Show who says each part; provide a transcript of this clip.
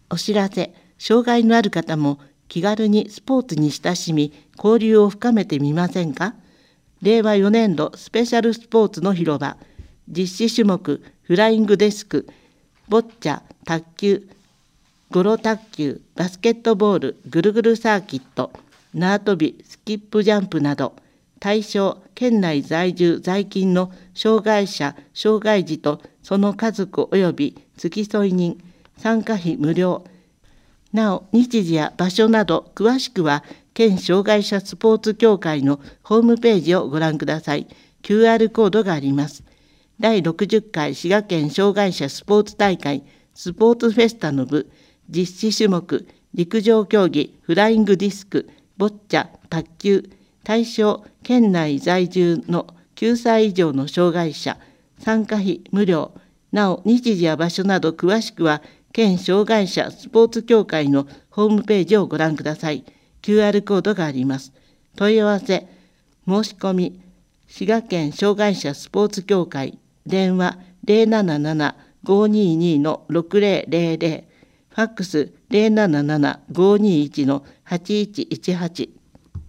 Speaker 1: お知らせ、障害のある方も気軽にスポーツに親しみ、交流を深めてみませんか？令和4年度スペシャルスポーツの広場、実施種目、フライングデスク、ボッチャ、卓球、ゴロ卓球、バスケットボール、ぐるぐるサーキット、縄跳び、スキップジャンプなど、対象、県内在住在勤の障害者、障害児とその家族及び付き添い人、参加費無料。なお、日時や場所など詳しくは県障害者スポーツ協会のホームページをご覧ください。QR コードがあります。第60回滋賀県障害者スポーツ大会スポーツフェスタの部、実施種目、陸上競技、フライングディスク、ボッチャ、卓球、対象、県内在住の9歳以上の障害者、参加費無料。なお、日時や場所など詳しくは、県障害者スポーツ協会のホームページをご覧ください。QR コードがあります。問い合わせ、申し込み、滋賀県障害者スポーツ協会、電話 077-522-6000、ファックス 077-521-8118